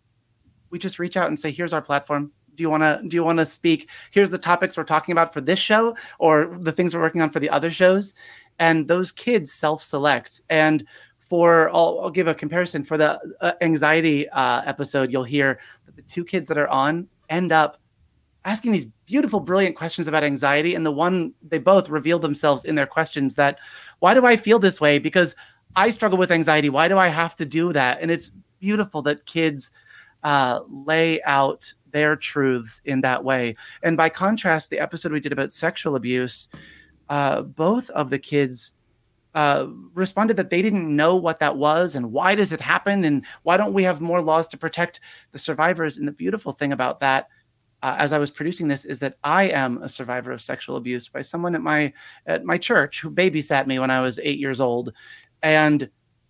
We just reach out and say, here's our platform. Do you want to, do you want to speak? Here's the topics we're talking about for this show or the things we're working on for the other shows. And those kids self-select. And for, I'll, I'll give a comparison for the uh, anxiety uh, episode, you'll hear that the two kids that are on end up asking these beautiful, brilliant questions about anxiety. And the one, they both reveal themselves in their questions that, why do I feel this way? Because I struggle with anxiety. Why do I have to do that? And it's beautiful that kids uh, lay out their truths in that way. And by contrast, the episode we did about sexual abuse, uh, both of the kids uh, responded that they didn't know what that was and why does it happen? And why don't we have more laws to protect the survivors? And the beautiful thing about that, Uh, as I was producing this, is that I am a survivor of sexual abuse by someone at my at my church who babysat me when I was eight years old. And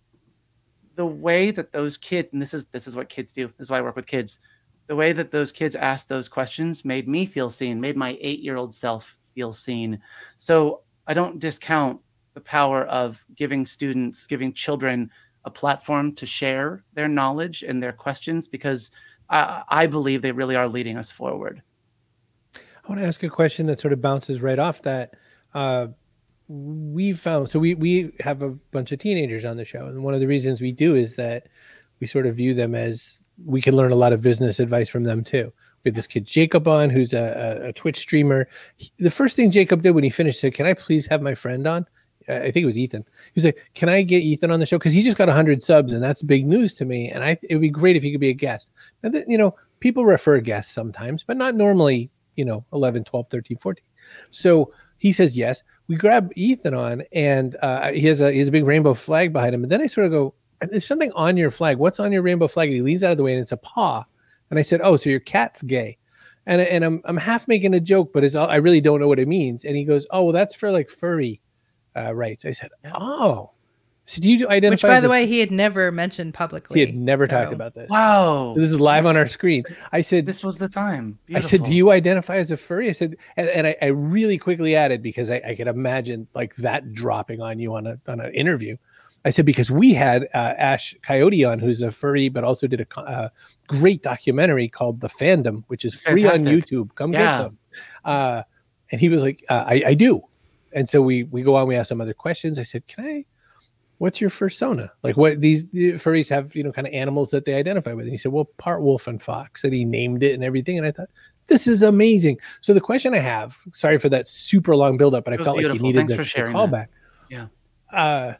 the way that those kids, and this is this is what kids do, this is why I work with kids, the way that those kids asked those questions made me feel seen, made my eight-year-old self feel seen. So I don't discount the power of giving students, giving children a platform to share their knowledge and their questions, because I, I believe they really are leading us forward. I want to ask a question that sort of bounces right off that. Uh, we found, so we, we have a bunch of teenagers on the show. And one of the reasons we do is that we sort of view them as, we can learn a lot of business advice from them too. We had this kid, Jacob, on, who's a, a, a Twitch streamer. He, the first thing Jacob did when he finished said, can I please have my friend on? I think it was Ethan. He was like, can I get Ethan on the show? Because he just got one hundred subs, and that's big news to me. And I, it would be great if he could be a guest. And then, you know, people refer guests sometimes, but not normally, you know, eleven, twelve, thirteen, fourteen. So he says yes. We grab Ethan on, and uh, he has a he has a big rainbow flag behind him. And then I sort of go, there's something on your flag. What's on your rainbow flag? And he leans out of the way, and it's a paw. And I said, oh, so your cat's gay. And, and I'm I'm half making a joke, but it's all, I really don't know what it means. And he goes, oh, well, that's for like furry. Uh, rights. I said, oh, so do you identify? Which, by the a, way, he had never mentioned publicly. He had never so. talked about this. Wow. So this is live on our screen. I said, this was the time. Beautiful. I said, do you identify as a furry? I said, and, and I, I really quickly added, because I, I could imagine like that dropping on you on a on an interview. I said, because we had uh, Ash Coyote on, who's a furry, but also did a uh, great documentary called The Fandom, which is free Fantastic. on YouTube. Come yeah. get some. Uh, and he was like, uh, I, I do. And so we we go on, we ask some other questions. I said, can I, what's your fursona? Like, what these the furries have, you know, kind of animals that they identify with. And he said, well, part wolf and fox. And he named it and everything. And I thought, this is amazing. So the question I have, sorry for that super long buildup, but I felt beautiful. like you needed Thanks the, for sharing the callback. that. Yeah. Uh,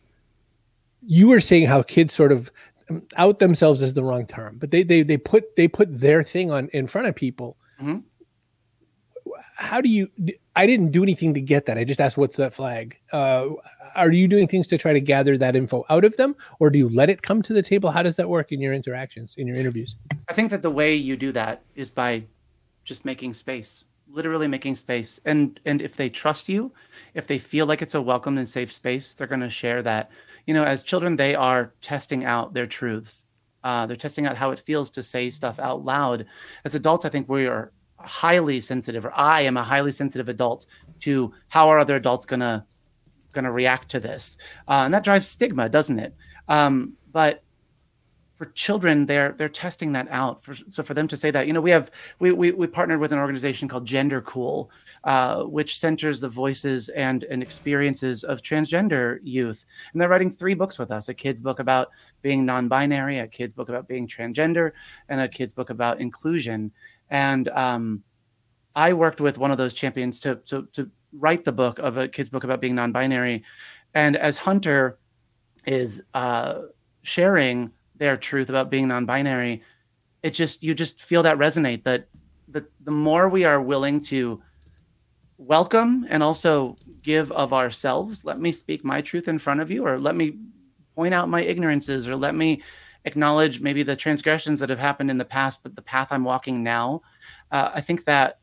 you were saying how kids sort of out themselves is the wrong term, but they they they put they put their thing on in front of people. Mm-hmm. How do you, I didn't do anything to get that. I just asked, what's that flag? Uh, are you doing things to try to gather that info out of them, or do you let it come to the table? How does that work in your interactions, in your interviews? I think that the way you do that is by just making space. literally making space. And and if they trust you, if they feel like it's a welcome and safe space, they're going to share that. You know, as children, they are testing out their truths. Uh, they're testing out how it feels to say stuff out loud. As adults, I think we are highly sensitive, or I am a highly sensitive adult, to how are other adults gonna gonna react to this, uh, and that drives stigma, doesn't it? Um, but for children, they're they're testing that out. For, so for them to say that, you know, we have we we, we partnered with an organization called Gender Cool, uh, which centers the voices and and experiences of transgender youth, and they're writing three books with us: a kid's book about being non-binary, a kid's book about being transgender, and a kid's book about inclusion. And um, I worked with one of those champions to, to to write the book of a kid's book about being non-binary. And as Hunter is uh, sharing their truth about being non-binary, it just you just feel that resonate. That the the more we are willing to welcome and also give of ourselves, let me speak my truth in front of you, or let me point out my ignorances, or let me acknowledge maybe the transgressions that have happened in the past, but the path I'm walking now. Uh, I think that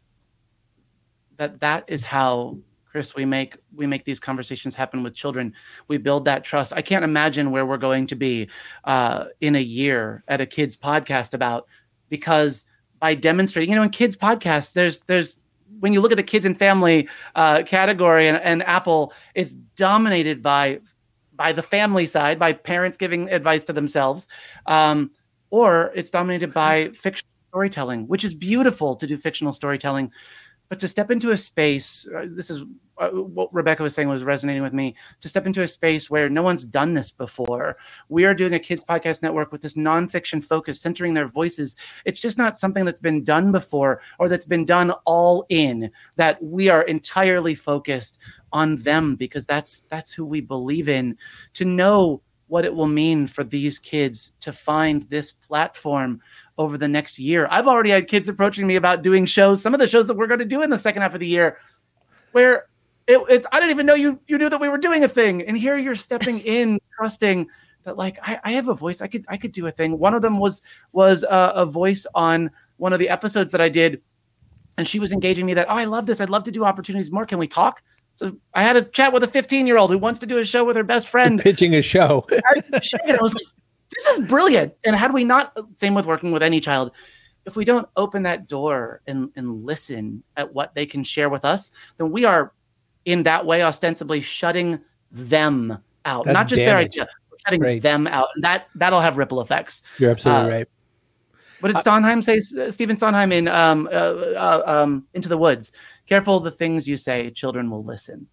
that that is how, Chris, we make we make these conversations happen with children. We build that trust. I can't imagine where we're going to be uh, in a year at a kids podcast about, because by demonstrating, you know, in kids podcasts, there's there's when you look at the kids and family uh, category and, and Apple, it's dominated by by the family side, by parents giving advice to themselves, um, or it's dominated by fictional storytelling, which is beautiful to do fictional storytelling. But to step into a space, uh, this is uh, what Rebecca was saying was resonating with me, to step into a space where no one's done this before. We are doing a kids podcast network with this nonfiction focus, centering their voices. It's just not something that's been done before, or that's been done all in, that we are entirely focused on them, because that's that's who we believe in. To know what it will mean for these kids to find this platform over the next year. I've already had kids approaching me about doing shows, some of the shows that we're going to do in the second half of the year, where it, it's, I didn't even know you you knew that we were doing a thing. And here you're stepping in, trusting that, like, I, I have a voice. I could I could do a thing. One of them was was uh, a voice on one of the episodes that I did. And she was engaging me that, oh, I love this. I'd love to do opportunities more. Can we talk? So I had a chat with a fifteen-year-old who wants to do a show with her best friend. You're pitching a show. I was like, this is brilliant. And had we not, same with working with any child, if we don't open that door and, and listen at what they can share with us, then we are in that way ostensibly shutting them out. That's not just damage. their idea, we're shutting Right. them out. And that, that'll have ripple effects. You're absolutely Uh, right. What did Sondheim say? Stephen Sondheim in um, uh, uh, um, Into the Woods. Careful the things you say, children will listen.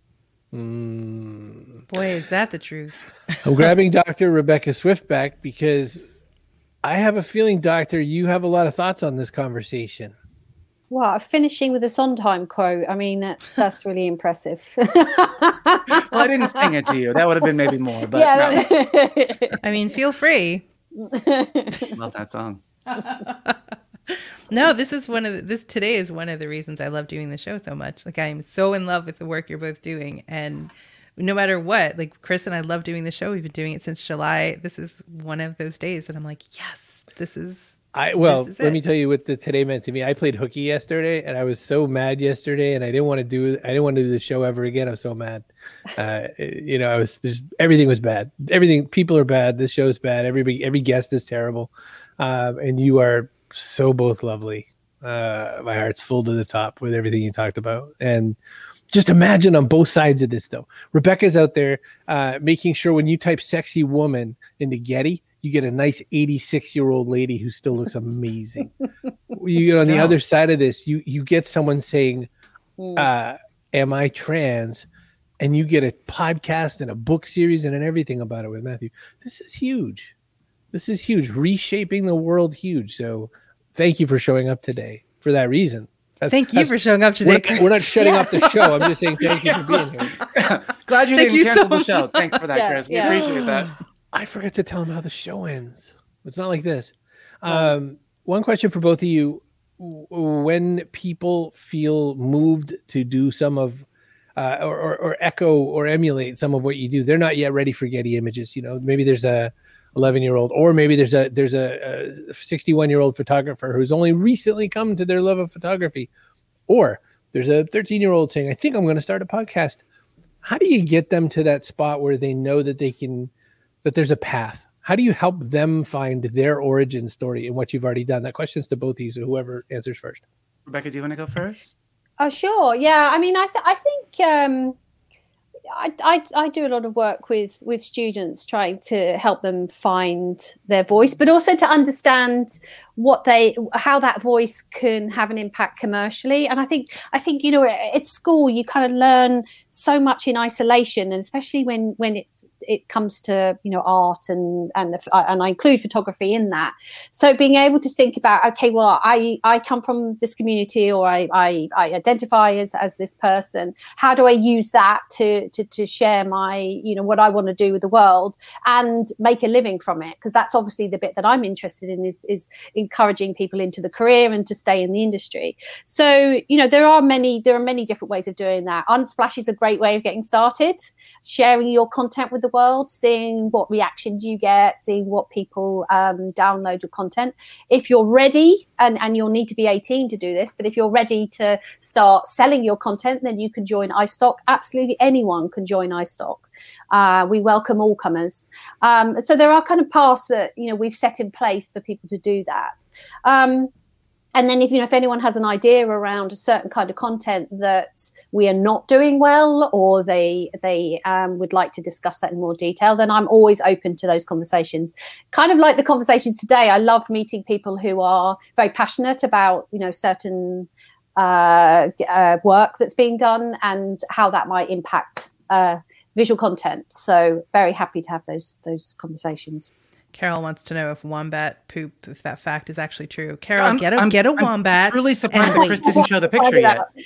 Mm. Boy, is that the truth. I'm grabbing Doctor Rebecca Swift back because I have a feeling, Doctor, you have a lot of thoughts on this conversation. Well, finishing with a Sondheim quote. I mean, that's that's really impressive. Well, I didn't sing it to you. That would have been maybe more, but yeah. I mean, feel free. no. Love that song. No, this is one of the, this today is one of the reasons I love doing the show so much. Like, I am so in love with the work you're both doing, and no matter what, like Chris and I love doing the show. We've been doing it since July. This is one of those days that I'm like, yes, this is. I well, This is let it. me tell you what the today meant to me. I played hooky yesterday, and I was so mad yesterday, and I didn't want to do. I didn't want to do the show ever again. I was so mad. Uh, you know, I was just everything was bad. Everything. People are bad. This show's bad. Everybody, every guest is terrible, um, and you are so both lovely. Uh, my heart's full to the top with everything you talked about, and just imagine on both sides of this though. Rebecca's out there uh, making sure when you type "sexy woman" into Getty, you get a nice eighty-six year old lady who still looks amazing. You on the No. other side of this, you you get someone saying, Mm. uh, "Am I trans?" And you get a podcast and a book series and an everything about it with Matthew. This is huge. This is huge. Reshaping the world, huge. So, thank you for showing up today for that reason. That's, Thank you that's- for showing up today, We're, Chris. we're not shutting Yeah. off the show. I'm just saying thank you for being here. Glad you Thank didn't you cancel so the show. much. Thanks for that, Yeah, Chris. We yeah. appreciate that. I forgot to tell him how the show ends. It's not like this. Um, one question for both of you. W- When people feel moved to do some of, uh, or, or, or echo or emulate some of what you do, they're not yet ready for Getty Images. You know, maybe there's a eleven year old, or maybe there's a there's a sixty-one year old photographer who's only recently come to their love of photography, or there's a thirteen year old saying, I think I'm going to start a podcast. How do you get them to that spot where they know that they can, that there's a path? How do you help them find their origin story in what you've already done? That question's to both of you, so whoever answers first. Rebecca, do you want to go first? Oh, sure. Yeah. I mean, I, th- I think um, I, I, I do a lot of work with, with students trying to help them find their voice, but also to understand what they, how that voice can have an impact commercially. And I think, I think, you know, at school, you kind of learn so much in isolation, and especially when, when it's, it comes to, you know, art and, and, and I include photography in that. So being able to think about, okay, well, I, I come from this community, or I, I, I identify as, as this person. How do I use that to, to, to share my, you know, what I want to do with the world and make a living from it? Because that's obviously the bit that I'm interested in, is, is encouraging people into the career and to stay in the industry. So, you know, there are many, there are many different ways of doing that. Unsplash is a great way of getting started, sharing your content with the world, seeing what reactions you get, seeing what people um, download your content. If you're ready, and, and you'll need to be eighteen to do this, but if you're ready to start selling your content, then you can join iStock. Absolutely anyone can join iStock. Uh, we welcome all comers. Um, so there are kind of paths that, you know, we've set in place for people to do that. Um, And then if, you know, if anyone has an idea around a certain kind of content that we are not doing well, or they they um, would like to discuss that in more detail, then I'm always open to those conversations. Kind of like the conversations today. I love meeting people who are very passionate about, you know, certain uh, uh, work that's being done and how that might impact uh, visual content. So very happy to have those those conversations. Carol wants to know if wombat poop, if that fact is actually true. Carol, I'm, get a I'm, get a I'm wombat. Really surprised and- that Chris didn't show the picture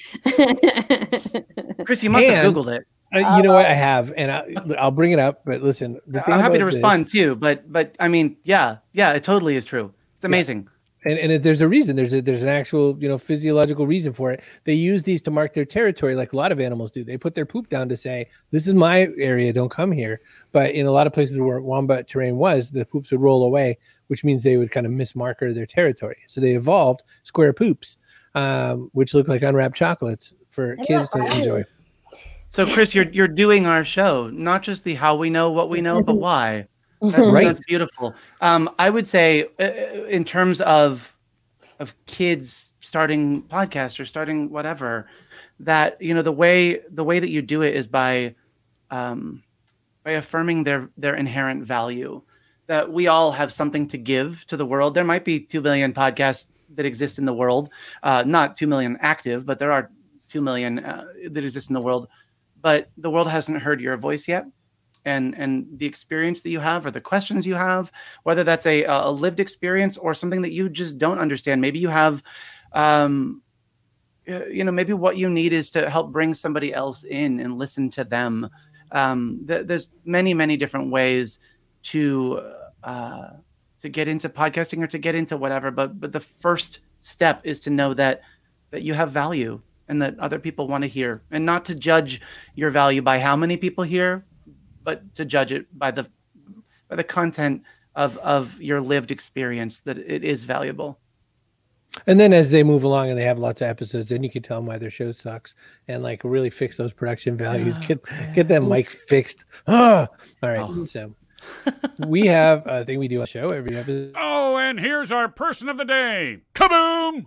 yet. Chris, you must And- have Googled it. Uh, you know what? I have, and I, I'll bring it up. But listen, the thing I'm happy to about respond this- too, but but I mean, yeah, yeah, it totally is true. It's amazing. And, and it, there's a reason. There's a there's an actual, you know, physiological reason for it. They use these to mark their territory, like a lot of animals do. They put their poop down to say, "This is my area. Don't come here." But in a lot of places where wombat terrain was, the poops would roll away, which means they would kind of mismarker their territory. So they evolved square poops, um, which look like unwrapped chocolates for kids to enjoy. So, Chris, you're you're doing our show, not just the how we know what we know, but why. That's, Right. that's beautiful. Um, I would say, uh, in terms of of kids starting podcasts or starting whatever, that you know the way the way that you do it is by um, by affirming their their inherent value. That we all have something to give to the world. There might be two million podcasts that exist in the world, uh, not two million active, but there are two million uh, that exist in the world. But the world hasn't heard your voice yet. And and the experience that you have, or the questions you have, whether that's a, a lived experience or something that you just don't understand. Maybe you have, um, you know, maybe what you need is to help bring somebody else in and listen to them. Um, th- there's many, many different ways to uh, to get into podcasting or to get into whatever. But but the first step is to know that that you have value and that other people want to hear, and not to judge your value by how many people hear, but to judge it by the by the content of of your lived experience, that it is valuable. And then as they move along and they have lots of episodes, then you can tell them why their show sucks and like really fix those production values. Oh, get yeah. get them mic fixed. Ah! All right. Oh. So we have a thing we do on the show every episode. Oh, and here's our person of the day. Kaboom!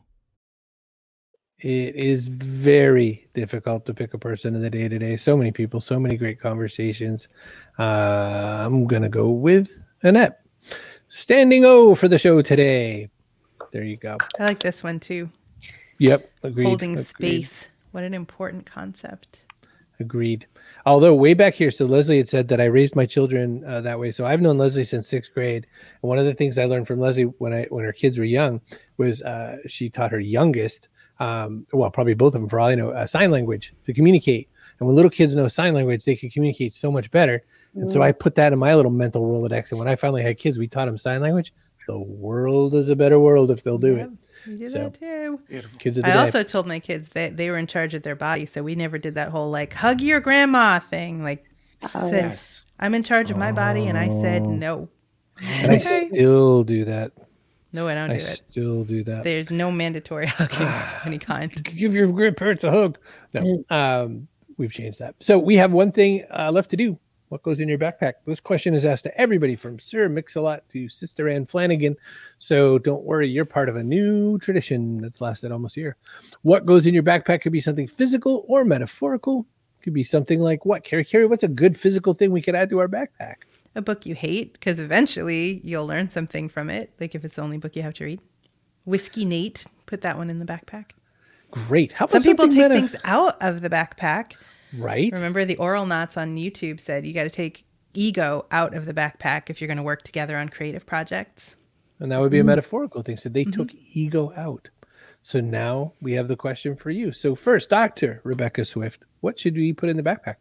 It is very difficult to pick a person in the day to day. So many people, so many great conversations. Uh, I'm going to go with Annette. Standing O for the show today. There you go. I like this one too. Yep. Agreed. Holding Agreed. space. What an important concept. Agreed. Although way back here, so Leslie had said that I raised my children uh, that way. So I've known Leslie since sixth grade. And one of the things I learned from Leslie when I when her kids were young was uh, she taught her youngest, um, well, probably both of them for all I know, uh, sign language to communicate. And when little kids know sign language, they can communicate so much better. And so I put that in my little mental Rolodex. And when I finally had kids, we taught them sign language. The world is a better world if they'll do Yep, it. We do So, that too. Kids of the I day. also told my kids that they were in charge of their body, so we never did that whole like hug your grandma thing. Like, Oh, said, Yes. I'm in charge of my body, and I said no. and I Okay. still do that. No, I don't I do it. still do that. There's no mandatory hugging of any kind. Give your grandparents a hug. No, um, we've changed that. So we have one thing uh, left to do. What goes in your backpack? This question is asked to everybody from Sir Mix-a-Lot to Sister Ann Flanagan. So don't worry, you're part of a new tradition that's lasted almost a year. What goes in your backpack could be something physical or metaphorical. Could be something like what? Carrie, Carrie, what's a good physical thing we could add to our backpack? A book you hate, because eventually you'll learn something from it. Like if it's the only book you have to read. Whiskey Nate, put that one in the backpack. Great. How about Some people something take meta- things out of the backpack. Right. Remember the Oral Knots on YouTube said you got to take ego out of the backpack if you're going to work together on creative projects. And that would be a metaphorical thing. So they mm-hmm. took ego out. So now we have the question for you. So first, Doctor Rebecca Swift, what should we put in the backpack?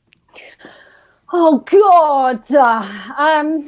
Oh, God. Uh, um...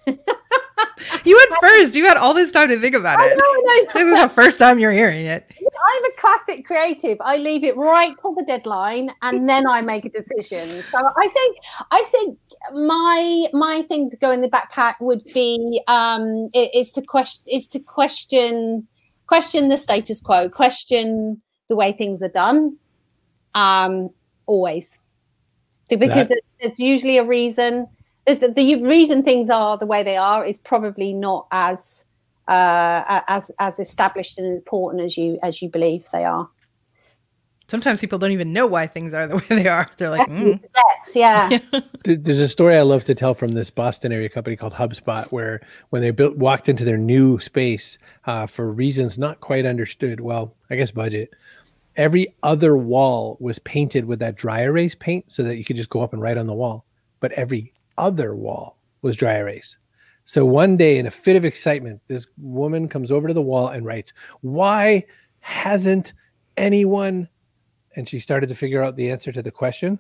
You went first. You had all this time to think about it. I know, I know. This is the first time you're hearing it. I'm a classic creative. I leave it right till the deadline, and then I make a decision. So I think, I think my my thing to go in the backpack would be um, is to question is to question question the status quo, question the way things are done. Um, always, so because that- there's usually a reason. There's the, the reason things are the way they are is probably not as uh, as as established and important as you as you believe they are. Sometimes people don't even know why things are the way they are. They're like, mm. yeah. There's a story I love to tell from this Boston area company called HubSpot, where when they built walked into their new space uh, for reasons not quite understood, well, I guess budget, every other wall was painted with that dry erase paint so that you could just go up and write on the wall. But every other wall was dry erase. So one day, in a fit of excitement, this woman comes over to the wall and writes, "Why hasn't anyone?" And she started to figure out the answer to the question.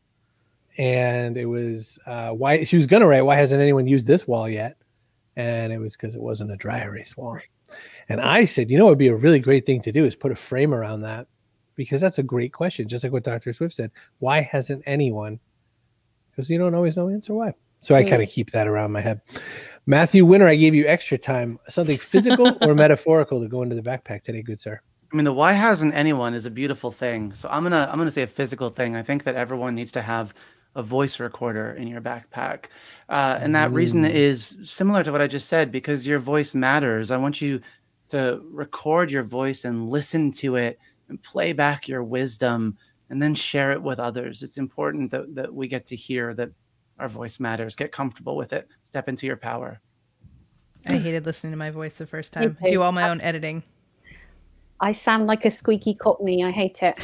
And it was uh, why she was going to write, "Why hasn't anyone used this wall yet?" And it was because it wasn't a dry erase wall. And I said, you know, it'd be a really great thing to do is put a frame around that, because that's a great question. Just like what Doctor Swift said, why hasn't anyone? Because you don't always know the answer why. So I kind of keep that around my head. Matthew Winter, I gave you extra time. Something physical or metaphorical to go into the backpack today, good sir? I mean, the why hasn't anyone is a beautiful thing. So I'm gonna I'm gonna say a physical thing. I think that everyone needs to have a voice recorder in your backpack, uh, and that mm. reason is similar to what I just said, because your voice matters. I want you to record your voice and listen to it and play back your wisdom, and then share it with others. It's important that, that we get to hear that our voice matters. Get comfortable with it. Step into your power. I hated listening to my voice the first time. I do all my own editing. I sound like a squeaky Cockney. I hate it.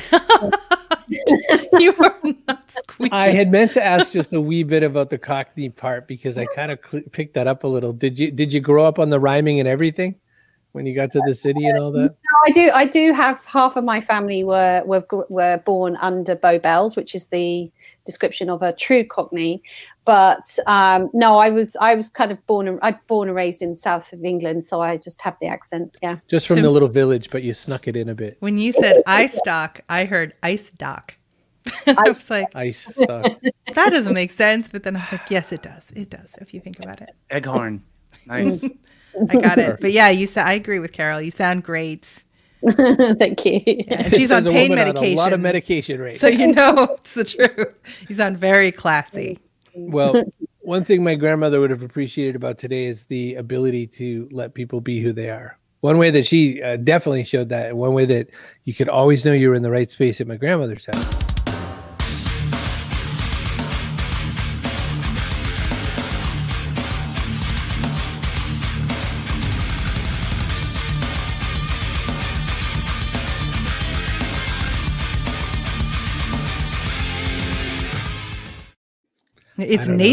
You are not squeaky. I had meant to ask just a wee bit about the Cockney part, because I kind of cl- picked that up a little. Did you did you grow up on the rhyming and everything when you got to the city and all that? No, I do. I do have half of my family were were were born under Bow Bells, which is the description of a true Cockney. But um, no, I was I was kind of born and I born and raised in south of England, so I just have the accent. Yeah, just from so, the little village, but you snuck it in a bit. When you said ice stock, I heard ice dock. I was like, ice stock. That doesn't make sense. But then I was like, yes, it does. It does if you think about it. Eghorn, nice. I got it. But yeah, you said I agree with Carol. You sound great. Thank you. Yeah, she's on pain medication. On a lot of medication right So now. You know it's the truth. You sound very classy. Well, one thing my grandmother would have appreciated about today is the ability to let people be who they are. One way that she uh, definitely showed that, and one way that you could always know you were in the right space at my grandmother's house. It's nature.